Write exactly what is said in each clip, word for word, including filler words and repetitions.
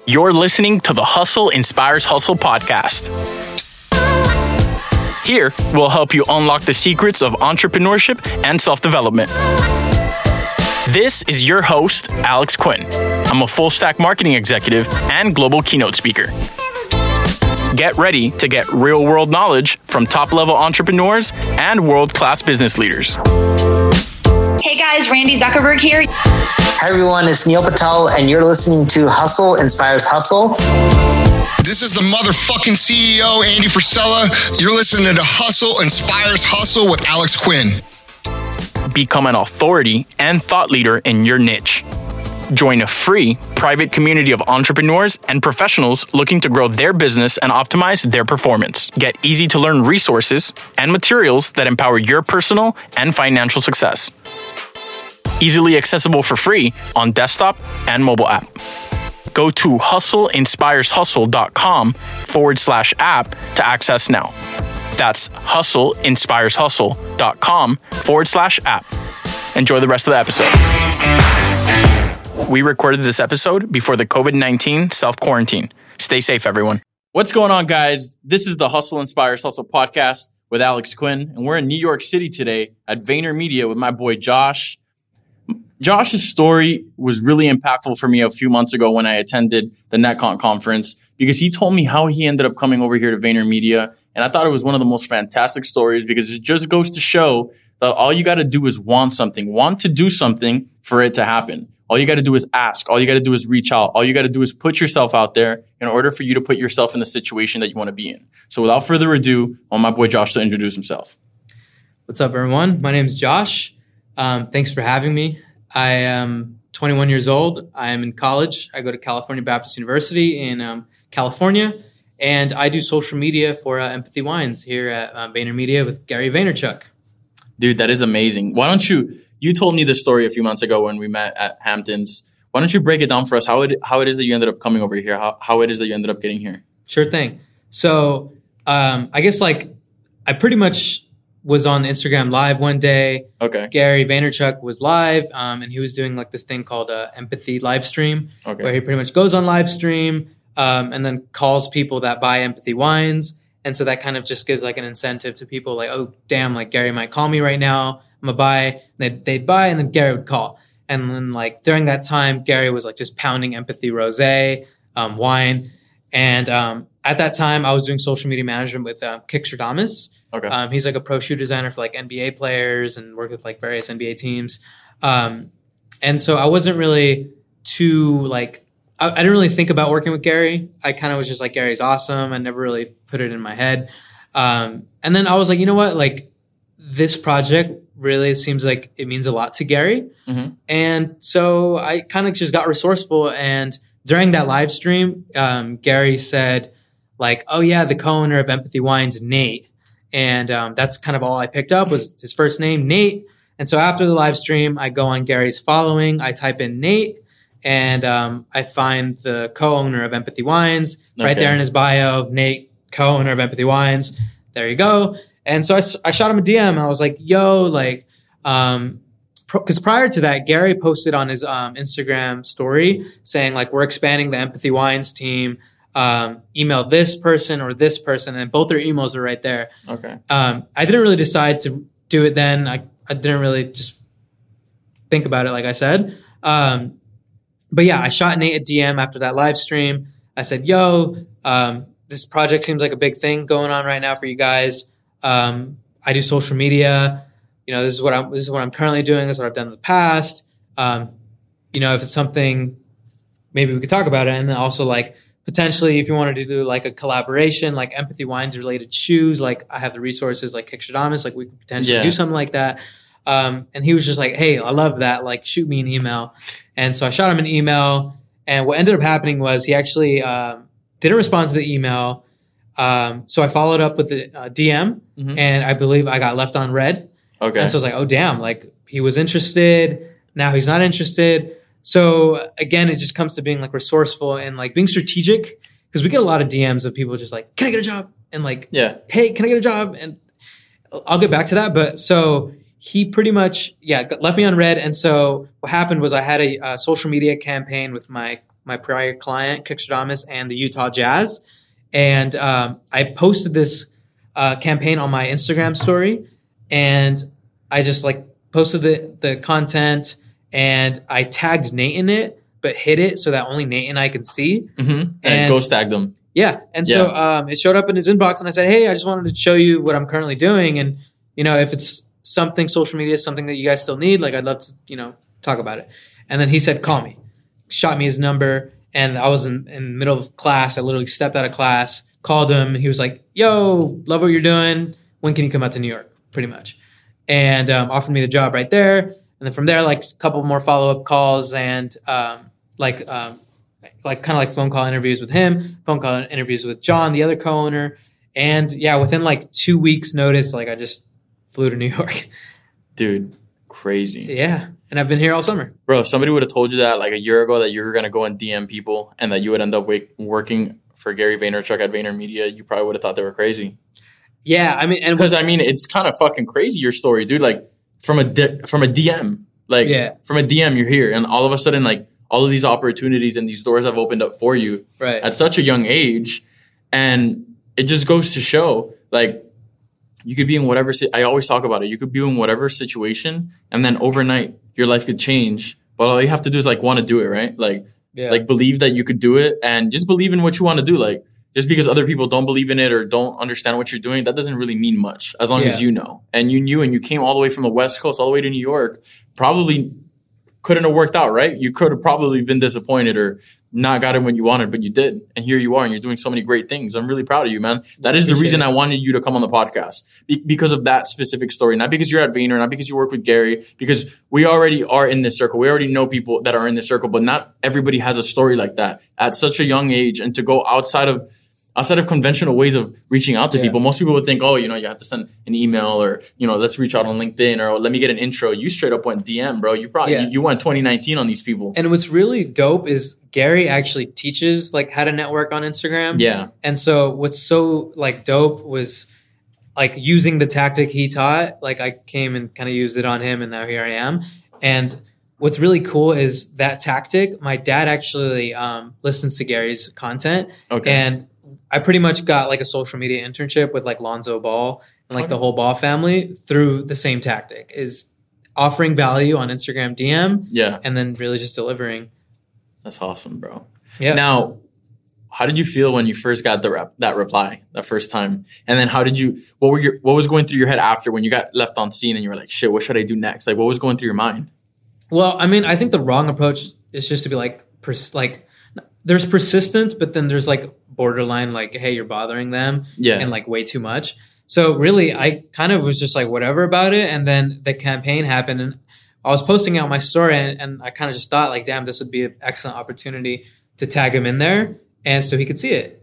You're listening to the Hustle Inspires Hustle podcast. Here, we'll help you unlock the secrets of entrepreneurship and self-development. This is your host, Alex Quinn. I'm a full-stack marketing executive and global keynote speaker. Get ready to get real-world knowledge from top-level entrepreneurs and world-class business leaders. Hey guys, Randy Zuckerberg here. Hi everyone, it's Neil Patel, and you're listening to Hustle Inspires Hustle. This is the motherfucking C E O, Andy Frisella. You're listening to Hustle Inspires Hustle with Alex Quinn. Become an authority and thought leader in your niche. Join a free private community of entrepreneurs and professionals looking to grow their business and optimize their performance. Get easy to learn resources and materials that empower your personal and financial success. Easily accessible for free on desktop and mobile app. Go to hustleinspireshustle.com forward slash app to access now. That's hustleinspireshustle.com forward slash app. Enjoy the rest of the episode. We recorded this episode before the covid nineteen self-quarantine. Stay safe, everyone. What's going on, guys? This is the Hustle Inspires Hustle podcast with Alex Quinn, and we're in New York City today at VaynerMedia with my boy Josh. Josh's story was really impactful for me a few months ago when I attended the NetCon conference because he told me how he ended up coming over here to VaynerMedia, and I thought it was one of the most fantastic stories because it just goes to show that all you got to do is want something, want to do something for it to happen. All you got to do is ask. All you got to do is reach out. All you got to do is put yourself out there in order for you to put yourself in the situation that you want to be in. So without further ado, I want my boy Josh to introduce himself. What's up, everyone? My name is Josh. Um, thanks for having me. I am twenty-one years old. I am in college. I go to California Baptist University in um, California, and I do social media for uh, Empathy Wines here at uh, VaynerMedia with Gary Vaynerchuk. Dude, that is amazing. Why don't you... You told me this story a few months ago when we met at Hamptons. Why don't you break it down for us? How it how it is that you ended up coming over here? How how it is that you ended up getting here? Sure thing. So um, I guess like I pretty much was on Instagram Live one day. Okay. Gary Vaynerchuk was live, um, and he was doing like this thing called uh, Empathy Live Stream, okay. where he pretty much goes on live stream um, and then calls people that buy Empathy Wines. And so that kind of just gives like an incentive to people like, oh, damn, like Gary might call me right now. I'm going to buy. They'd, they'd buy and then Gary would call. And then like during that time, Gary was like just pounding Empathy Rosé um, wine. And um, at that time, I was doing social media management with um, Kik Stradamus. Okay. Um, he's like a pro shoe designer for like N B A players and worked with like various N B A teams. Um, and so I wasn't really too like, I, I didn't really think about working with Gary. I kind of was just like, Gary's awesome. I never really put it in my head. Um, and then I was like, you know what? Like this project really seems like it means a lot to Gary. Mm-hmm. And so I kind of just got resourceful. And during that live stream, um, Gary said like, oh yeah, the co-owner of Empathy Wines, Nate. And um, that's kind of all I picked up was his first name, Nate. And so after the live stream, I go on Gary's following, I type in Nate, and um, I find the co-owner of Empathy Wines right okay. there in his bio, Nate, co-owner of Empathy Wines. There you go. And so I, I shot him a D M. I was like, yo, like, um, because prior to that, Gary posted on his um, Instagram story saying, like, we're expanding the Empathy Wines team. Um, email this person or this person. And both their emails are right there. Okay. Um, I didn't really decide to do it then. I, I didn't really just think about it, like I said. Um, but yeah, I shot Nate a D M after that live stream. I said, yo, um, this project seems like a big thing going on right now for you guys. Um, I do social media. You know, this is what I'm, this is what I'm currently doing. This is what I've done in the past. Um, you know, if it's something, maybe we could talk about it. And then also like potentially if you wanted to do like a collaboration, like Empathy Wines related shoes, like I have the resources like Kik Stradamus, like we could potentially yeah. do something like that. Um, and he was just like, hey, I love that. Like shoot me an email. And so I shot him an email, and what ended up happening was he actually, um, didn't respond to the email. Um, so I followed up with a uh, D M, mm-hmm. and I believe I got left on red. Okay. And so I was like, oh, damn, like he was interested. Now he's not interested. So again, it just comes to being like resourceful and like being strategic, because we get a lot of D Ms of people just like, can I get a job? And like, yeah, hey, can I get a job? And I'll get back to that. But so he pretty much, yeah, left me on red. And so what happened was I had a, a social media campaign with my my prior client, Kixtradamus, and the Utah Jazz. And um, I posted this uh, campaign on my Instagram story, and I just like posted the, the content, and I tagged Nate in it, but hid it so that only Nate and I can see. Mm-hmm. And, and ghost tagged them. Yeah. And so yeah. um, it showed up in his inbox, and I said, hey, I just wanted to show you what I'm currently doing. And, you know, if it's something, social media is something that you guys still need, like I'd love to, you know, talk about it. And then he said, call me. Shot me his number. And I was in, in the middle of class. I literally stepped out of class, called him, and he was like, yo, love what you're doing. When can you come out to New York? Pretty much. And um, offered me the job right there. And then from there, like a couple more follow-up calls and um, like um, like kind of like phone call interviews with him, phone call interviews with John, the other co-owner. And yeah, within like two weeks notice, like I just flew to New York. Dude, crazy. Yeah. And I've been here all summer. Bro, if somebody would have told you that like a year ago that you were going to go and D M people and that you would end up wake, working for Gary Vaynerchuk at VaynerMedia, you probably would have thought they were crazy. Yeah, I mean, and because I mean, it's kind of fucking crazy your story, dude. Like from a di- from a D M, like yeah. from a D M, you're here, and all of a sudden, like all of these opportunities and these doors have opened up for you right. at such a young age, and it just goes to show, like you could be in whatever. Si- I always talk about it. You could be in whatever situation, and then overnight, your life could change. But all you have to do is like want to do it, right? Like, yeah. like believe that you could do it, and just believe in what you want to do, like. Just because other people don't believe in it or don't understand what you're doing, that doesn't really mean much as long yeah. as you know. And you knew and you came all the way from the West Coast all the way to New York, probably couldn't have worked out, right? You could have probably been disappointed or not got it when you wanted, but you did. And here you are and you're doing so many great things. I'm really proud of you, man. That is the reason it. I wanted you to come on the podcast Be- because of that specific story. Not because you're at Vayner, not because you work with Gary, because we already are in this circle. We already know people that are in this circle, but not everybody has a story like that at such a young age. And to go outside of Outside of conventional ways of reaching out to yeah. people, most people would think, oh, you know, you have to send an email or, you know, let's reach out on LinkedIn or let me get an intro. You straight up went D M, bro. You probably, yeah. you, you went twenty nineteen on these people. And what's really dope is Gary actually teaches like how to network on Instagram. Yeah. And so what's so like dope was like using the tactic he taught. Like I came and kind of used it on him and now here I am. And what's really cool is that tactic. My dad actually um, listens to Gary's content. Okay. And I pretty much got like a social media internship with like Lonzo Ball and like the whole Ball family through the same tactic, is offering value on Instagram D M. Yeah. And then really just delivering. That's awesome, bro. Yeah. Now, how did you feel when you first got the rep, that reply the first time? And then how did you, what were your, what was going through your head after when you got left on scene and you were like, shit, what should I do next? Like what was going through your mind? Well, I mean, I think the wrong approach is just to be like, pers- like there's persistence, but then there's like borderline, like, hey, you're bothering them yeah. and like way too much. So really, I kind of was just like, whatever about it. And then the campaign happened and I was posting out my story and, and I kind of just thought like, damn, this would be an excellent opportunity to tag him in there. And so he could see it.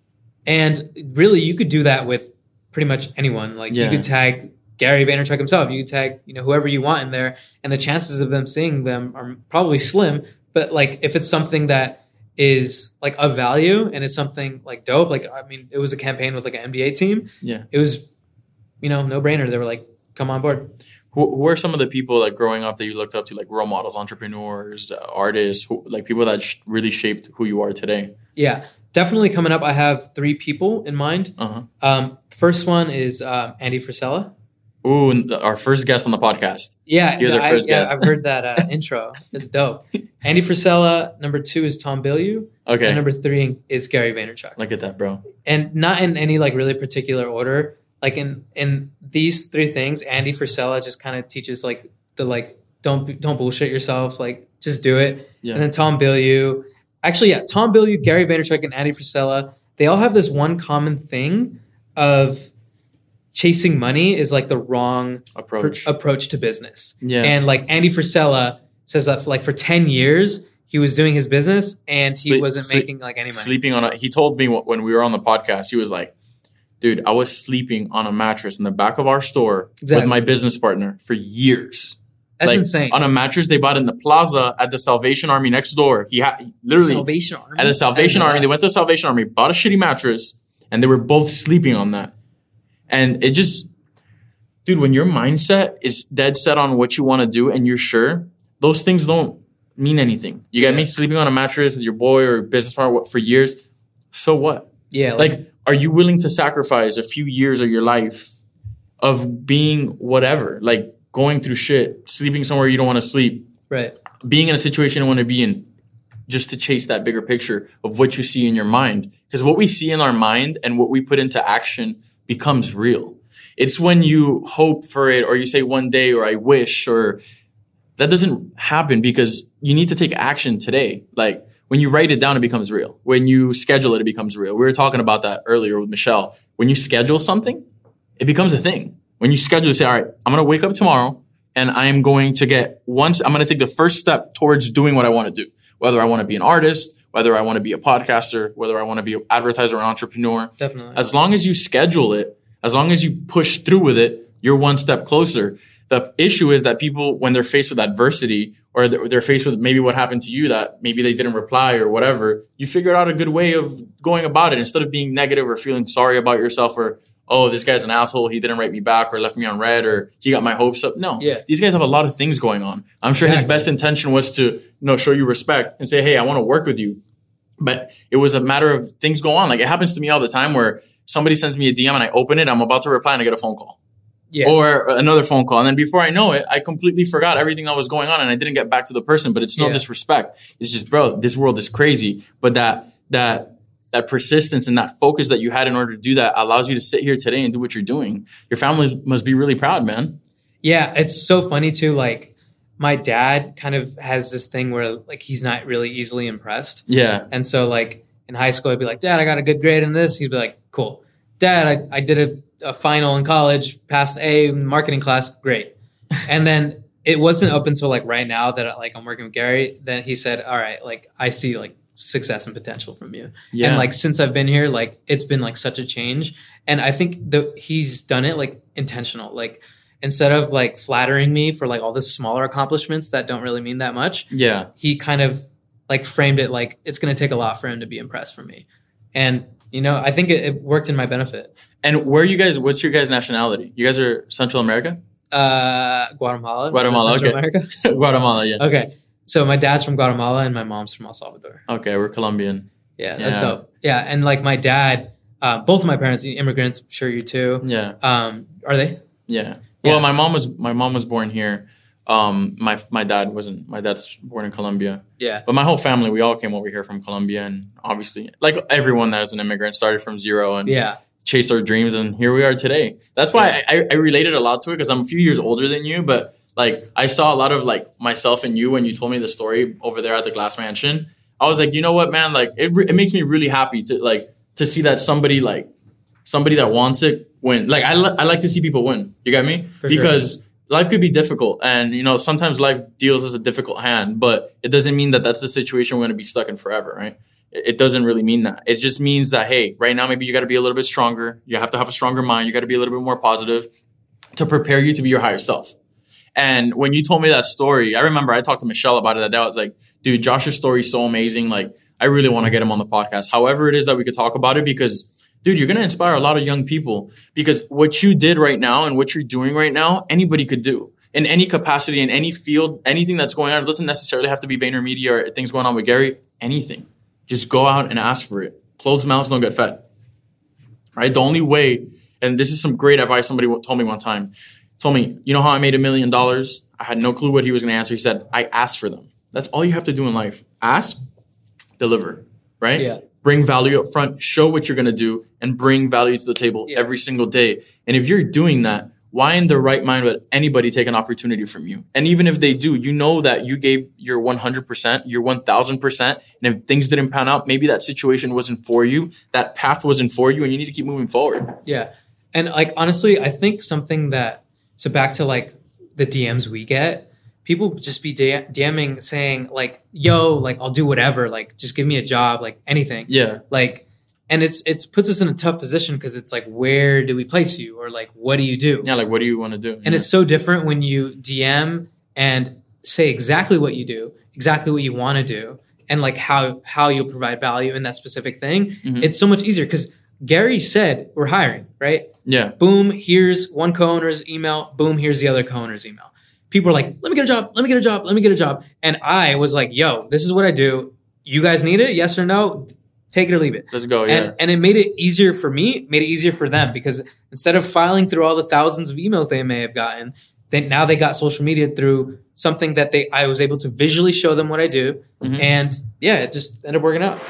And really, you could do that with pretty much anyone. Like yeah. you could tag Gary Vaynerchuk himself. You could tag, you know, whoever you want in there. And the chances of them seeing them are probably slim. But like, if it's something that is like of value and it's something like dope, like, I mean, it was a campaign with like an N B A team. Yeah. It was, you know, no brainer. They were like, come on board. Who, who are some of the people like growing up that you looked up to, like role models, entrepreneurs, uh, artists, who, like people that sh- really shaped who you are today? Yeah, definitely coming up. I have three people in mind. Uh-huh. Um, first one is um, Andy Frisella. Ooh, our first guest on the podcast. Yeah, he was our I, first yeah, guest. I've heard that uh, intro. It's dope. Andy Frisella. Number two is Tom Bilyeu. Okay. And number three is Gary Vaynerchuk. Look at that, bro. And not in any like really particular order. Like in in these three things, Andy Frisella just kind of teaches like the like don't don't bullshit yourself, like just do it. Yeah. And then Tom Bilyeu. Actually, yeah, Tom Bilyeu, Gary Vaynerchuk, and Andy Frisella, they all have this one common thing of chasing money is like the wrong approach pr- approach to business. Yeah. And like Andy Frisella says that for like for ten years he was doing his business and he Sleep, wasn't sleep, making like any money. Sleeping on a, he told me when we were on the podcast, he was like, dude, I was sleeping on a mattress in the back of our store exactly. with my business partner for years. That's like, insane. On a mattress they bought in the plaza at the Salvation Army next door. He had literally Salvation Army at the Salvation Army. They went to the Salvation Army, bought a shitty mattress, and they were both sleeping on that. And it just, dude, when your mindset is dead set on what you want to do and you're sure, those things don't mean anything. You get Yeah. me? Sleeping on a mattress with your boy or business partner for years. So what? Yeah. Like, are you willing to sacrifice a few years of your life of being whatever? Like going through shit, sleeping somewhere you don't want to sleep, right. being in a situation you don't want to be in, just to chase that bigger picture of what you see in your mind. Because what we see in our mind and what we put into action becomes real. It's when you hope for it or you say one day or I wish, or that doesn't happen because you need to take action today. Like when you write it down, it becomes real. When you schedule it, it becomes real. We were talking about that earlier with Michelle. When you schedule something, it becomes a thing. When you schedule, say, all right, I'm going to wake up tomorrow and I'm going to get once, I'm going to take the first step towards doing what I want to do. Whether I want to be an artist, whether I want to be a podcaster, whether I want to be an advertiser or an entrepreneur. Definitely. As long as you schedule it, as long as you push through with it, you're one step closer. The issue is that people, when they're faced with adversity or they're faced with maybe what happened to you that maybe they didn't reply or whatever, you figure out a good way of going about it instead of being negative or feeling sorry about yourself or, oh, this guy's an asshole. He didn't write me back or left me on red or he got my hopes up. No, yeah. These guys have a lot of things going on. I'm sure Exactly. his best intention was to, you know, show you respect and say, hey, I want to work with you. But it was a matter of things go on. Like it happens to me all the time where somebody sends me a D M and I open it. I'm about to reply and I get a phone call. Yeah. Or another phone call. And then before I know it, I completely forgot everything that was going on and I didn't get back to the person. But it's no Yeah. disrespect. It's just, bro, this world is crazy. But that, that, that persistence and that focus that you had in order to do that allows you to sit here today and do what you're doing. Your family must be really proud, man. Yeah. It's so funny too. Like my dad kind of has this thing where like he's not really easily impressed. Yeah. And so like in high school, I'd be like, Dad, I got a good grade in this. He'd be like, cool. Dad, I, I did a, a final in college, passed A in marketing class. Great. And then it wasn't up until like right now that like I'm working with Gary, that he said, all right, like I see like success and potential from you. Yeah. And like since I've been here, like it's been like such a change. And I think that he's done it like intentional. Like instead of like flattering me for like all the smaller accomplishments that don't really mean that much, Yeah. he kind of like framed it like it's going to take a lot for him to be impressed from me. And, you know, I think it, it worked in my benefit. And where are you guys, what's your guys' nationality? You guys are Central America? Uh, Guatemala. Guatemala, Central okay. America. Guatemala, yeah. Okay. So my dad's from Guatemala and my mom's from El Salvador. Okay, we're Colombian. Yeah, that's Yeah. dope. Yeah, and like my dad, uh, both of my parents, immigrants, I'm sure you too. Yeah. Um, are they? Yeah. Yeah. Well, my mom was my mom was born here. Um, my my dad wasn't. My dad's born in Colombia. Yeah. But my whole family, we all came over here from Colombia, and obviously, like everyone that is an immigrant, started from zero and Yeah. chased our dreams, and here we are today. That's why I, I related a lot to it because I'm a few years older than you, but like I saw a lot of like myself and you when you told me the story over there at the Glass Mansion. I was like, you know what, man? Like it, re- it makes me really happy to like to see that somebody like somebody that wants it win. Like I, li- I like to see people win. You get me? For sure. Because life could be difficult, and you know sometimes life deals us a difficult hand, but it doesn't mean that that's the situation we're going to be stuck in forever, right? It, it doesn't really mean that. It just means that hey, right now maybe you got to be a little bit stronger. You have to have a stronger mind. You got to be a little bit more positive to prepare you to be your higher self. And when you told me that story, I remember I talked to Michelle about it that day. I was like, dude, Josh's story is so amazing. Like, I really want to get him on the podcast. However it is that we could talk about it because, dude, you're going to inspire a lot of young people because what you did right now and what you're doing right now, anybody could do in any capacity, in any field, anything that's going on. It doesn't necessarily have to be VaynerMedia or things going on with Gary, anything. Just go out and ask for it. Closed mouths don't get fed, right? The only way, and this is some great advice somebody told me one time, told me, you know how I made a million dollars? I had no clue what he was going to answer. He said, I asked for them. That's all you have to do in life. Ask, deliver, right? Yeah. Bring value up front, show what you're going to do, and bring value to the table Yeah. every single day. And if you're doing that, why in their right mind would anybody take an opportunity from you? And even if they do, you know that you gave your one hundred percent, your one thousand percent. And if things didn't pan out, maybe that situation wasn't for you. That path wasn't for you, and you need to keep moving forward. Yeah. And like, honestly, I think something that, so back to like the D Ms we get, people just be D- DMing saying like, yo, like I'll do whatever. Like just give me a job, like anything. Yeah. Like, and it's, it's puts us in a tough position because it's like, where do we place you? Or like, what do you do? Yeah, like, what do you want to do? And Yeah. it's so different when you D M and say exactly what you do, exactly what you want to do, and like how, how you'll provide value in that specific thing. Mhm. It's so much easier because Gary said we're hiring, right? Yeah. Boom, here's one co-owner's email. Boom, here's the other co-owner's email. people were like, let me get a job, let me get a job, let me get a job. And I was like, yo, this is what I do. You guys need it? Yes or no? Take it or leave it. Let's go, yeah. And, and it made it easier for me, made it easier for them, because instead of filing through all the thousands of emails they may have gotten, they, now they got social media through something that they I was able to visually show them what I do. Mm-hmm. And yeah, it just ended up working out.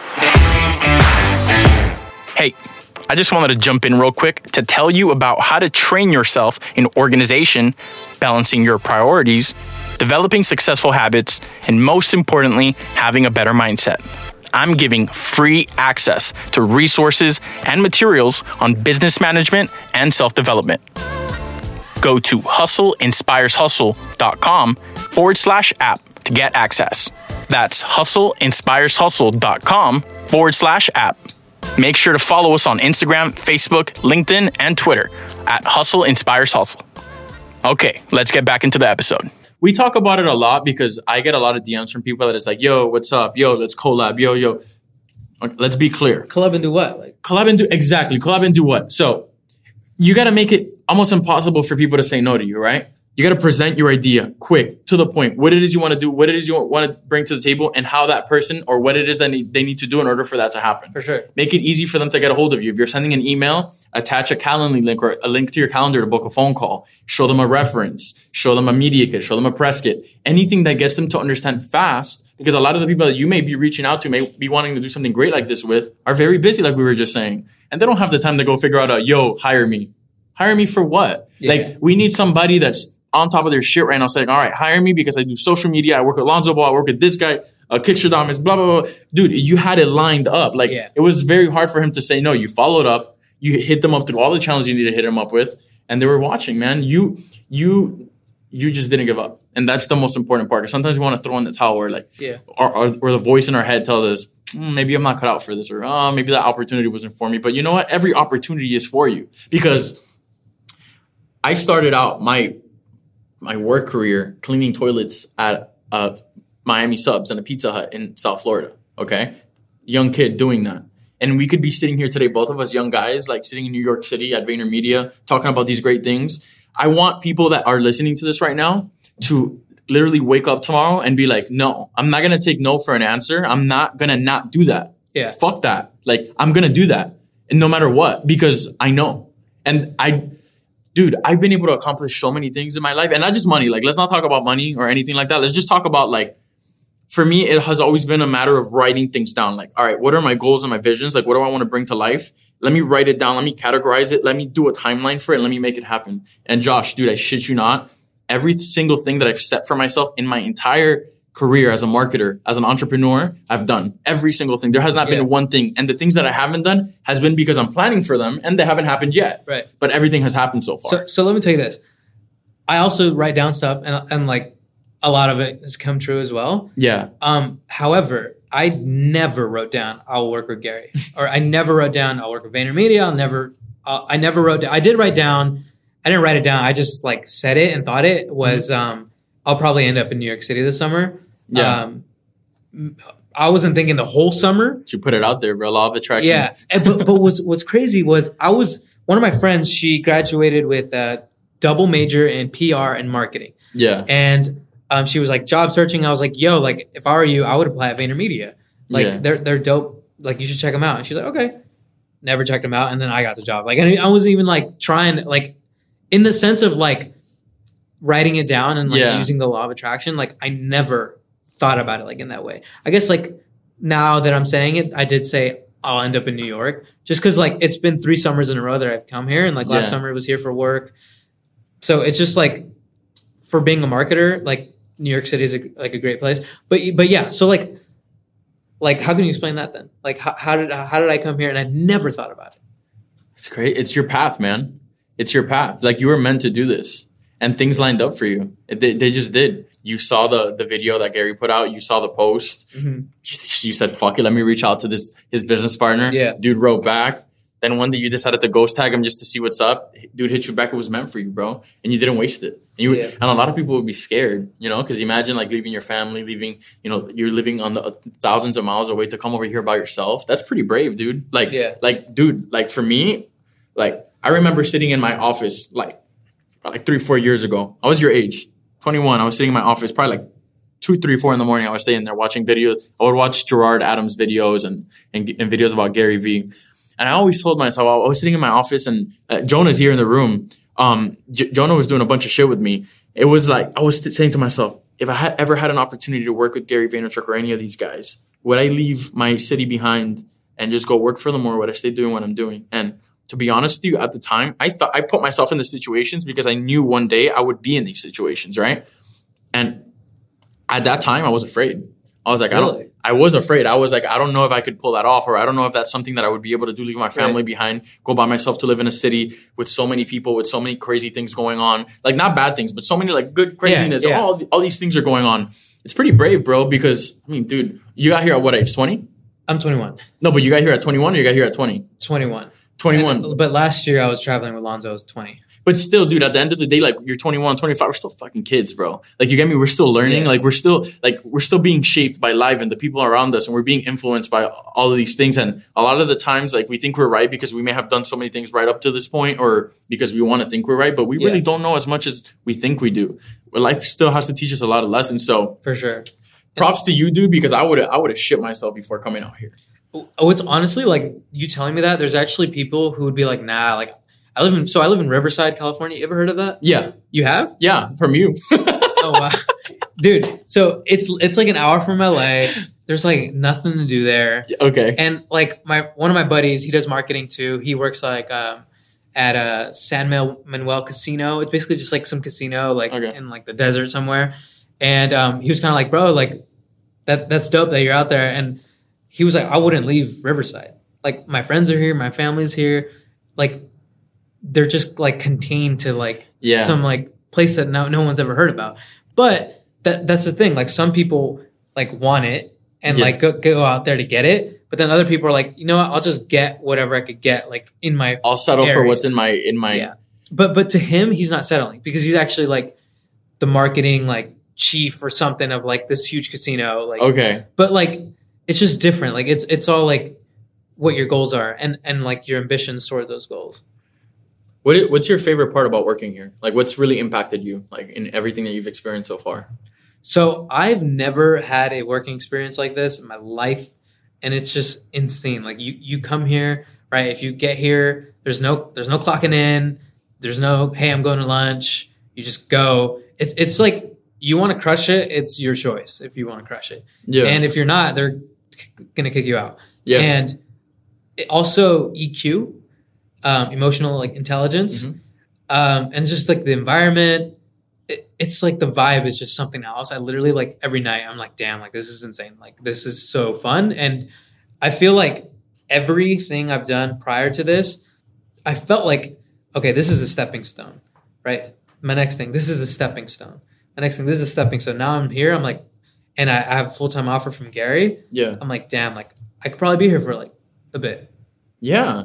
Hey, I just wanted to jump in real quick to tell you about how to train yourself in organization, balancing your priorities, developing successful habits, and most importantly, having a better mindset. I'm giving free access to resources and materials on business management and self-development. Go to hustleinspireshustle.com forward slash app to get access. That's hustleinspireshustle.com forward slash app. Make sure to follow us on Instagram, Facebook, LinkedIn, and Twitter at Hustle Inspires Hustle. Okay, let's get back into the episode. We talk about it a lot because I get a lot of D Ms from people that it's like, yo, what's up? Yo, let's collab. Yo, yo. Okay, let's be clear. Collab and do what? Like collab and do, exactly. Collab and do what? So you got to make it almost impossible for people to say no to you, right? You got to present your idea quick, to the point, what it is you want to do, what it is you want to bring to the table, and how that person or what it is that they need to do in order for that to happen. For sure. Make it easy for them to get a hold of you. If you're sending an email, attach a Calendly link or a link to your calendar to book a phone call. Show them a reference. Show them a media kit. Show them a press kit. Anything that gets them to understand fast, because a lot of the people that you may be reaching out to, may be wanting to do something great like this with, are very busy, like we were just saying. And they don't have the time to go figure out a, yo, hire me. Hire me for what? Yeah. Like, we need somebody that's on top of their shit right now saying, all right, hire me because I do social media. I work with Lonzo Ball. I work with this guy, uh, Kickstradamus, blah, blah, blah. Dude, you had it lined up. Like, yeah. It was very hard for him to say no. You followed up. You hit them up through all the channels you need to hit them up with. And they were watching, man. You, you, you just didn't give up. And that's the most important part. Because sometimes we want to throw in the towel or like, yeah. or, or, or the voice in our head tells us, mm, maybe I'm not cut out for this, or oh, maybe that opportunity wasn't for me. But you know what? Every opportunity is for you, because I started out my my work career cleaning toilets at uh, Miami Subs and a Pizza Hut in South Florida. Okay, young kid doing that. And we could be sitting here today, both of us young guys, like sitting in New York City at VaynerMedia, talking about these great things. I want people that are listening to this right now to literally wake up tomorrow and be like, no, I'm not going to take no for an answer. I'm not going to not do that. Yeah. Fuck that. Like, I'm going to do that. And no matter what, because I know. And I, dude, I've been able to accomplish so many things in my life, and not just money. Like, let's not talk about money or anything like that. Let's just talk about, like, for me, it has always been a matter of writing things down. Like, all right, what are my goals and my visions? Like, what do I want to bring to life? Let me write it down. Let me categorize it. Let me do a timeline for it. And let me make it happen. And Josh, dude, I shit you not. Every single thing that I've set for myself in my entire career as a marketer, as an entrepreneur, I've done every single thing. There has not yeah. been one thing. And the things that I haven't done has been because I'm planning for them and they haven't happened yet. Right. But everything has happened so far. So, so let me tell you this. I also write down stuff, and, and like a lot of it has come true as well. Yeah. Um, however, I never wrote down, I'll work with Gary, or I never wrote down, I'll work with VaynerMedia. I'll never, uh, I never wrote down, I did write down, I didn't write it down. I just like said it and thought it was, mm-hmm. um, I'll probably end up in New York City this summer. Yeah. Um, I wasn't thinking the whole summer. You put it out there, bro. Law of attraction. Yeah. And, but, but what's, what's crazy was I was, one of my friends, she graduated with a double major in P R and marketing. Yeah. And, um, she was like job searching. I was like, yo, like if I were you, I would apply at VaynerMedia. Like yeah. they're, they're dope. Like you should check them out. And she's like, okay. Never checked them out. And then I got the job. Like, and I wasn't even like trying, like in the sense of like writing it down and like yeah. using the law of attraction. Like I never thought about it like in that way. I guess like now that I'm saying it, I did say I'll end up in New York just because like it's been three summers in a row that I've come here, and like last yeah. summer it was here for work. So it's just like for being a marketer, like New York City is a, like a great place. But but yeah, so like like how can you explain that then? Like how, how did how did I come here and I never thought about it? It's great. It's your path, man. It's your path. Like you were meant to do this. And things lined up for you. They, they just did. You saw the the video that Gary put out. You saw the post. Mm-hmm. You, you said, fuck it. Let me reach out to this his business partner. Yeah. Dude wrote back. Then one day you decided to ghost tag him just to see what's up. Dude hit you back. It was meant for you, bro. And you didn't waste it. And, you, yeah. and a lot of people would be scared, you know, because imagine like leaving your family, leaving, you know, you're living on the thousands of miles away to come over here by yourself. That's pretty brave, dude. Like, yeah. like, dude, like for me, like I remember sitting in my office, like, like three, four years ago. I was your age, twenty-one. I was sitting in my office, probably like two, three, four in the morning. I was staying there watching videos. I would watch Gerard Adams videos and, and, and videos about Gary Vee. And I always told myself, I was sitting in my office and uh, Jonah's here in the room. Um, J- Jonah was doing a bunch of shit with me. It was like, I was th- saying to myself, if I had ever had an opportunity to work with Gary Vaynerchuk or any of these guys, would I leave my city behind and just go work for them, or would I stay doing what I'm doing? And to be honest with you, at the time, I thought I put myself in the situations because I knew one day I would be in these situations, right? And at that time, I was afraid. I was like, really? I don't. I was afraid. I was like, I don't know if I could pull that off, or I don't know if that's something that I would be able to do, leave my family right. behind, go by myself to live in a city with so many people, with so many crazy things going on. Like, not bad things, but so many like good craziness. Yeah, yeah. All, all these things are going on. It's pretty brave, bro, because, I mean, dude, you got here at what age? twenty? I'm twenty-one. No, but you got here at twenty-one or you got here at twenty? twenty-one. twenty-one. And, but last year I was traveling with Lonzo. I was twenty. But still, dude, at the end of the day, like, you're twenty-one, twenty-five, we're still fucking kids, bro. Like, you get me? We're still learning. Yeah. Like, we're still, like, we're still being shaped by life and the people around us, and we're being influenced by all of these things. And a lot of the times, like, we think we're right because we may have done so many things right up to this point, or because we want to think we're right, but we yeah. really don't know as much as we think we do. But life still has to teach us a lot of lessons. So, for sure. Props to you, dude, because I would have I would have shit myself before coming out here. Oh, it's honestly like you telling me that. There's actually people who would be like, nah, like I live in so I live in Riverside, California. You ever heard of that? Yeah. You have? Yeah, from you. Oh wow. Dude, so it's it's like an hour from L A. There's like nothing to do there. Okay. And like my one of my buddies, he does marketing too. He works like um at a San Manuel Casino. It's basically just like some casino like okay. in like the desert somewhere. And um, he was kind of like, bro, like that that's dope that you're out there. And he was like, I wouldn't leave Riverside. Like my friends are here, my family's here. Like they're just like contained to like yeah. some like place that no no one's ever heard about. But that that's the thing. Like some people like want it and yeah. like go, go out there to get it. But then other people are like, you know what? I'll just get whatever I could get like in my I'll settle area. for what's in my in my yeah. But but to him, he's not settling because he's actually like the marketing like chief or something of like this huge casino. Like okay. But like it's just different. Like it's it's all like what your goals are and and like your ambitions towards those goals. What what's your favorite part about working here? Like what's really impacted you like in everything that you've experienced so far? So I've never had a working experience like this in my life, and it's just insane. Like you you come here, right? If you get here, there's no there's no clocking in. There's no, hey, I'm going to lunch. You just go. It's it's like you want to crush it. It's your choice if you want to crush it. Yeah. And if you're not, they're going to kick you out. Yeah. And it also E Q, um, emotional like intelligence, mm-hmm. um, and just like the environment. It, it's like the vibe is just something else. I literally like every night I'm like, damn, like this is insane. Like this is so fun. And I feel like everything I've done prior to this, I felt like, okay, this is a stepping stone, right? My next thing, this is a stepping stone. My next thing, this is a stepping stone. Now I'm here. I'm like, and I, I have a full-time offer from Gary. Yeah. I'm like, damn, like I could probably be here for like a bit. Yeah.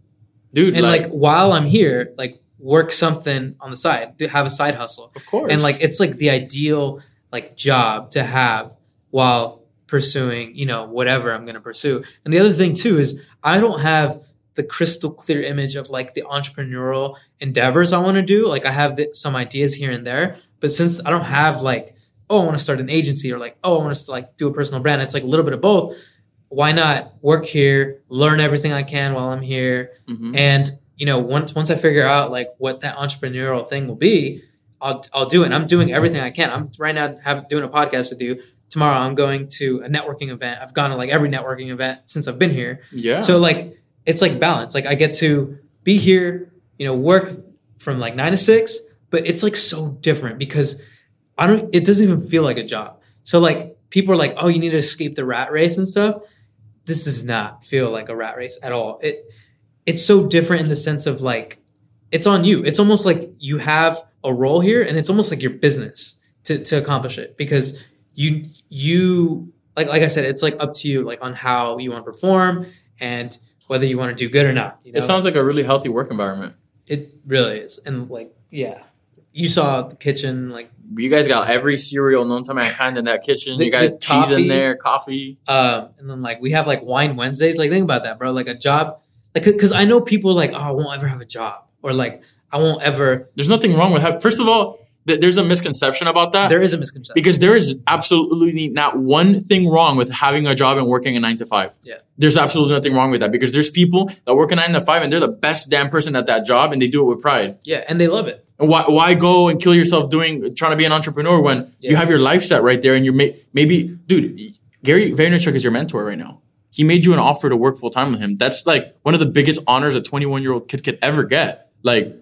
Dude. And like, like while I'm here, like work something on the side, to have a side hustle. Of course. And like, it's like the ideal like job to have while pursuing, you know, whatever I'm going to pursue. And the other thing too, is I don't have the crystal clear image of like the entrepreneurial endeavors I want to do. Like I have the, some ideas here and there, but since I don't have like, oh, I want to start an agency or like, oh, I want to like do a personal brand. It's like a little bit of both. Why not work here, learn everything I can while I'm here. Mm-hmm. And, you know, once, once I figure out like what that entrepreneurial thing will be, I'll, I'll do it. And I'm doing everything I can. I'm right now have, doing a podcast with you. Tomorrow I'm going to a networking event. I've gone to like every networking event since I've been here. Yeah. So like, it's like balance. Like I get to be here, you know, work from like nine to six, but it's like so different because I don't, it doesn't even feel like a job. So like people are like, oh, you need to escape the rat race and stuff. This does not feel like a rat race at all. It, it's so different in the sense of like, it's on you. It's almost like you have a role here and it's almost like your business to, to accomplish it because you, you, like, like I said, it's like up to you, like on how you want to perform and whether you want to do good or not. You know? It sounds like a really healthy work environment. It really is. And like, yeah, you saw the kitchen, like you guys got every cereal known to mankind in that kitchen. The, you guys cheese coffee, in there, coffee. Um, and then like we have like wine Wednesdays. Like think about that, bro. Like a job, like because I know people like, oh, I won't ever have a job, or like I won't ever. There's nothing wrong with having. First of all, th- there's a misconception about that. There is a misconception. Because there is absolutely not one thing wrong with having a job and working a nine to five. Yeah. There's absolutely nothing wrong with that because there's people that work a nine to five and they're the best damn person at that job and they do it with pride. Yeah, and they love it. And why why go and kill yourself doing trying to be an entrepreneur when Yeah. you have your life set right there and you're may, maybe dude, Gary Vaynerchuk is your mentor right now. He made you an offer to work full time with him. That's like one of the biggest honors a twenty-one year old kid could ever get. Like,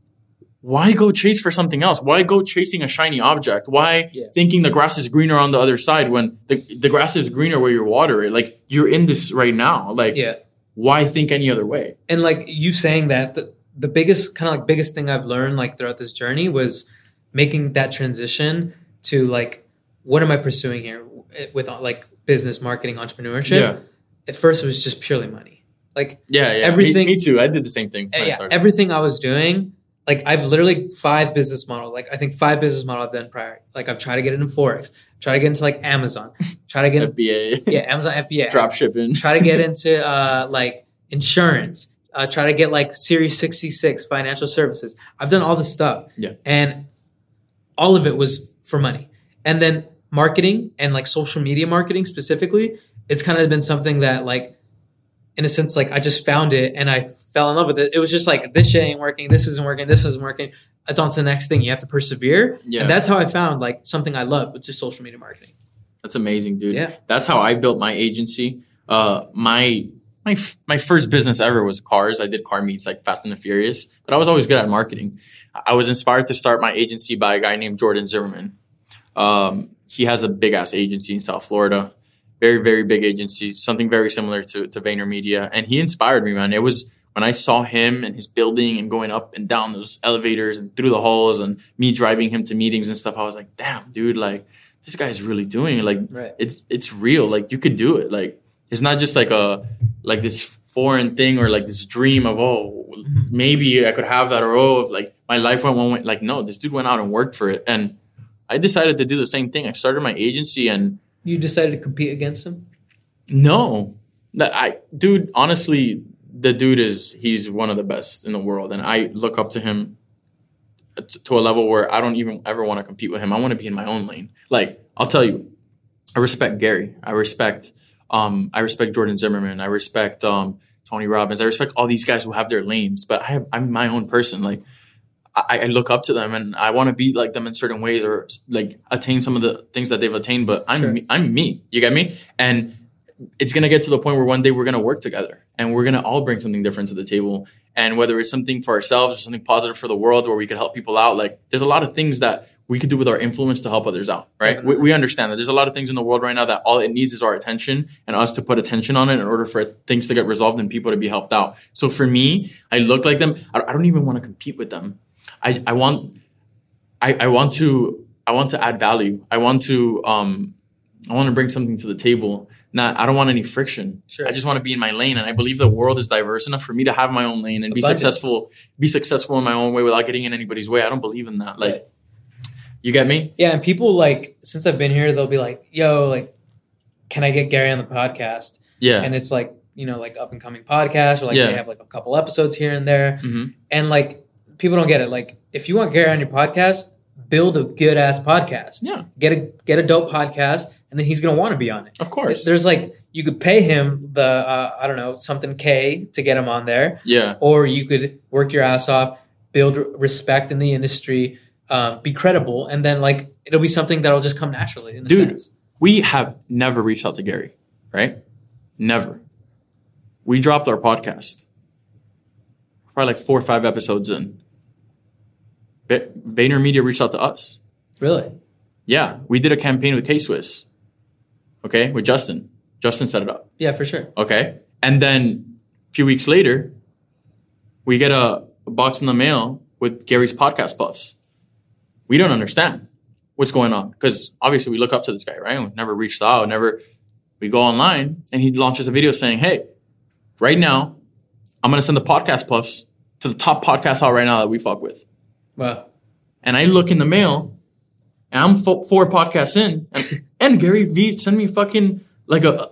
why go chase for something else? Why go chasing a shiny object? Why Yeah. thinking the grass is greener on the other side when the, the grass is greener where you water it? Like, you're in this right now. Like, Yeah. why think any other way? And like you saying that, the, the biggest kind of like biggest thing I've learned like throughout this journey was making that transition to like, what am I pursuing here with like business, marketing, entrepreneurship? Yeah. At first, it was just purely money. Like Yeah, yeah. everything. Me, me too. I did the same thing. when I yeah, started. everything I was doing. Like I've literally five business model. Like I think five business model I've done prior. Like I've tried to get into Forex, try to get into like Amazon, try to get F B A. yeah Amazon F B A, Drop shipping. try to get into uh, like insurance, uh, try to get like Series sixty-six financial services. I've done all this stuff. Yeah. And all of it was for money. And then marketing and like social media marketing specifically, it's kind of been something that like, in a sense, like I just found it and I fell in love with it. It was just like, this shit ain't working. This isn't working. This isn't working. It's on to the next thing. You have to persevere. Yeah. And that's how I found like something I love, which is social media marketing. That's amazing, dude. Yeah. That's how I built my agency. Uh, my my f- my first business ever was cars. I did car meets like Fast and the Furious, but I was always good at marketing. I was inspired to start my agency by a guy named Jordan Zimmerman. Um, he has a big ass agency in South Florida, very very big agency, something very similar to to VaynerMedia, and he inspired me, man. It was when I saw him and his building and going up and down those elevators and through the halls and me driving him to meetings and stuff. I was like, damn, dude, like this guy's really doing it. Like Right. it's it's real. Like you could do it. Like it's not just like a like this foreign thing or like this dream of oh maybe I could have that or oh if like my life went one way. Like no, this dude went out and worked for it, and I decided to do the same thing. I started my agency and You decided to compete against him? no, that I dude honestly the dude is he's one of the best in the world, and I look up to him t- to a level where I don't even ever want to compete with him. I want to be in my own lane. Like I'll tell you, I respect Gary. I respect um I respect Jordan Zimmerman. I respect um Tony Robbins. I respect all these guys who have their lanes, but I have I'm my own person. Like I, I look up to them and I want to be like them in certain ways or like attain some of the things that they've attained. But I'm Sure. me, I'm me. You get me? And it's gonna get to the point where one day we're gonna work together and we're gonna all bring something different to the table. And whether it's something for ourselves or something positive for the world where we could help people out, like there's a lot of things that we could do with our influence to help others out, right? We, we understand that there's a lot of things in the world right now that all it needs is our attention and us to put attention on it in order for things to get resolved and people to be helped out. So for me, I look like them. I, I don't even want to compete with them. I, I want, I, I want to, I want to add value. I want to, um, I want to bring something to the table. Not, I don't want any friction. Sure. I just want to be in my lane, and I believe the world is diverse enough for me to have my own lane and be Abundance. successful. Be successful in my own way without getting in anybody's way. I don't believe in that. Like, you get me? Yeah, and people like since I've been here, they'll be like, "Yo, like, can I get Gary on the podcast?" Yeah. And it's like you know, like up and coming podcast, or like Yeah. they have like a couple episodes here and there, hmm and like people don't get it. Like, if you want Gary on your podcast, build a good ass podcast. Yeah. Get a get a dope podcast, and then he's gonna want to be on it. Of course. There's like you could pay him the uh, I don't know something K to get him on there, Yeah. or you could work your ass off, build respect in the industry, um, be credible, and then like it'll be something that'll just come naturally. In a Dude, sense. we have never reached out to Gary, right? Never. We dropped our podcast. Probably like four or five episodes in. Va- VaynerMedia reached out to us. Really? Yeah, we did a campaign with K-Swiss. Okay, with Justin. Justin set it up. Yeah, for sure. Okay. And then a few weeks later, we get a, a box in the mail with Gary's podcast puffs. We don't understand what's going on because obviously we look up to this guy, right? We've never reached out, never. We go online and he launches a video saying, hey, right now, I'm going to send the podcast puffs to the top podcast out right now that we fuck with. Wow. And I look in the mail and I'm fo- four podcasts in and, and Gary Vee sent me fucking like a,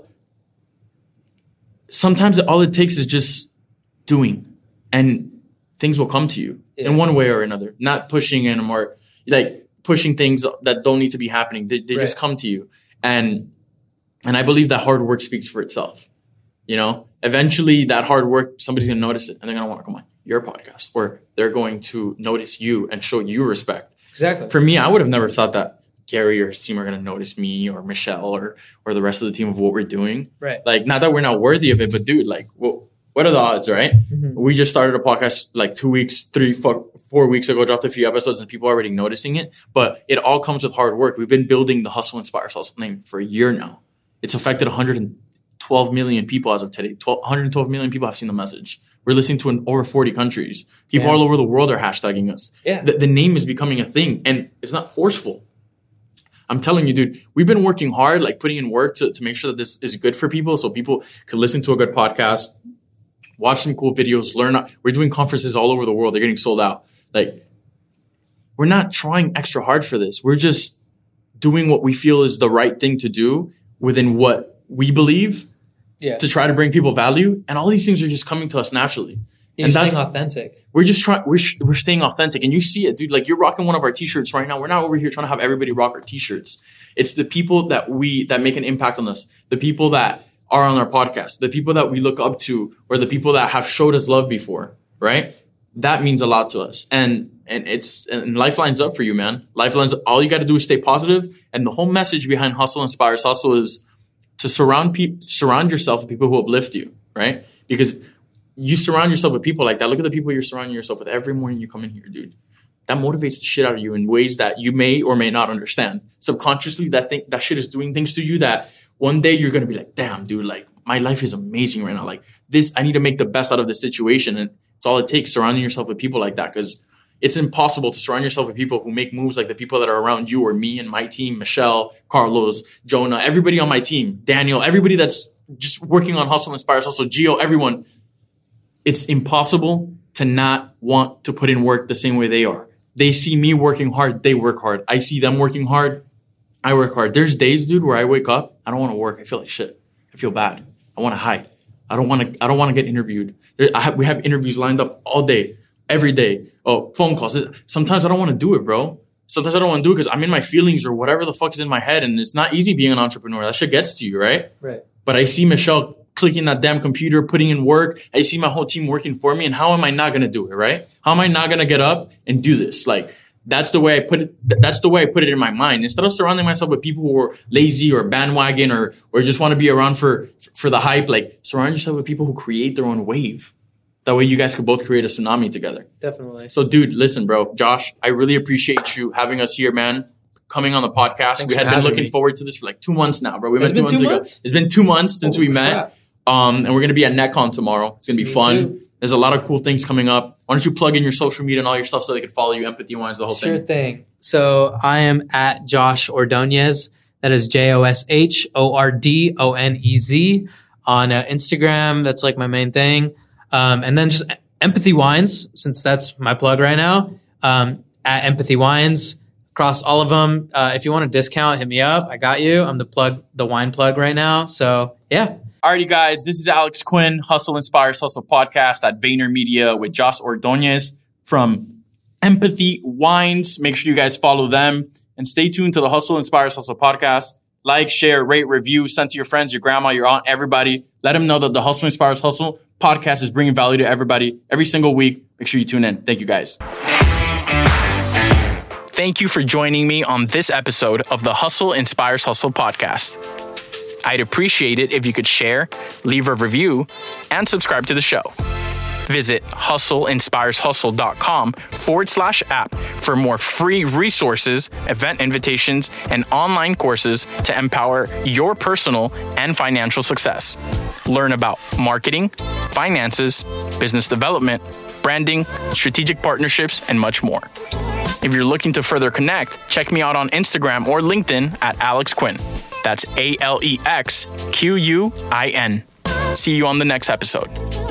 sometimes all it takes is just doing and things will come to you Yeah. in one way or another, not pushing in or like pushing things that don't need to be happening. They, they right. just come to you. And, and I believe that hard work speaks for itself. You know, eventually that hard work, somebody's going to notice it and they're going to want to come on your podcast, where they're going to notice you and show you respect. Exactly. For me, I would have never thought that Gary or his team are going to notice me or Michelle or or the rest of the team of what we're doing. Right. Like, not that we're not worthy of it, but dude, like, well, what are the odds, right? Mm-hmm. We just started a podcast like two weeks, three, four, four weeks ago, dropped a few episodes and people are already noticing it. But it all comes with hard work. We've been building the Hustle Inspires Hustle name for a year now. It's affected one hundred twelve million people as of today. one hundred twelve million people have seen the message. We're listening to in over forty countries. People yeah. all over the world are hashtagging us. Yeah. The, the name is becoming a thing, and it's not forceful. I'm telling you, dude, we've been working hard, like putting in work to, to make sure that this is good for people so people can listen to a good podcast, watch some cool videos, learn. We're doing conferences all over the world. They're getting sold out. Like, we're not trying extra hard for this. We're just doing what we feel is the right thing to do within what we believe. Yeah. To try to bring people value, and all these things are just coming to us naturally. You're and staying that's authentic. We're just trying. We're sh- we're staying authentic, and you see it, dude. Like, you're rocking one of our t-shirts right now. We're not over here trying to have everybody rock our t-shirts. It's the people that we that make an impact on us, the people that are on our podcast, the people that we look up to, or the people that have showed us love before. Right? That means a lot to us, and and it's and life lines up for you, man. Life lines. All you got to do is stay positive, and the whole message behind Hustle Inspires Hustle is to surround people, surround yourself with people who uplift you, right? Because you surround yourself with people like that. Look at the people you're surrounding yourself with every morning you come in here, dude. That motivates the shit out of you in ways that you may or may not understand. Subconsciously, that thing, that shit is doing things to you that one day you're going to be like, damn, dude, like my life is amazing right now. Like this, I need to make the best out of this situation. And it's all it takes, surrounding yourself with people like that. Because it's impossible to surround yourself with people who make moves like the people that are around you or me and my team, Michelle, Carlos, Jonah, everybody on my team, Daniel, everybody that's just working on Hustle Inspires Hustle, Gio, everyone. It's impossible to not want to put in work the same way they are. They see me working hard. They work hard. I see them working hard. I work hard. There's days, dude, where I wake up. I don't want to work. I feel like shit. I feel bad. I want to hide. I don't want to, I don't want to get interviewed. There, I have, we have interviews lined up all day. Every day. Oh, phone calls. Sometimes I don't want to do it, bro. Sometimes I don't want to do it because I'm in my feelings or whatever the fuck is in my head. And it's not easy being an entrepreneur. That shit gets to you, right? Right. But I see Michelle clicking that damn computer, putting in work. I see my whole team working for me. And how am I not going to do it, right? How am I not going to get up and do this? Like, that's the way I put it. That's the way I put it in my mind. Instead of surrounding myself with people who are lazy or bandwagon or, or just want to be around for, for the hype, like surround yourself with people who create their own wave. That way you guys could both create a tsunami together. Definitely. So, dude, listen, bro. Josh, I really appreciate you having us here, man. Coming on the podcast. Thanks we had been looking me. forward to this for like two months now, bro. We met It's two been months two ago. months? It's been two months since Holy we crap. met. Um, and we're going to be at NetCon tomorrow. It's going to be Me fun. too. There's a lot of cool things coming up. Why don't you plug in your social media and all your stuff so they can follow you, Empathy Wines, the whole Sure thing. thing. So I am at Josh Ordonez. That is J O S H O R D O N E Z on uh, Instagram. That's like my main thing. Um, and then just Empathy Wines, since that's my plug right now, um, at Empathy Wines across all of them. Uh, if you want a discount, hit me up. I got you. I'm the plug, the wine plug right now. So yeah. Alrighty, guys. This is Alex Quinn, Hustle Inspires Hustle podcast at VaynerMedia with Josh Ordonez from Empathy Wines. Make sure you guys follow them and stay tuned to the Hustle Inspires Hustle podcast. Like, share, rate, review, send to your friends, your grandma, your aunt, everybody. Let them know that the Hustle Inspires Hustle podcast is bringing value to everybody every single week. Make sure you tune in. Thank you, guys. Thank you for joining me on this episode of the Hustle Inspires Hustle podcast. I'd appreciate it if you could share, leave a review, and subscribe to the show. Visit hustleinspireshustle.com forward slash app for more free resources, event invitations, and online courses to empower your personal and financial success. Learn about marketing, finances, business development, branding, strategic partnerships, and much more. If you're looking to further connect, check me out on Instagram or LinkedIn at Alex Quinn. That's A L E X Q U I N. See you on the next episode.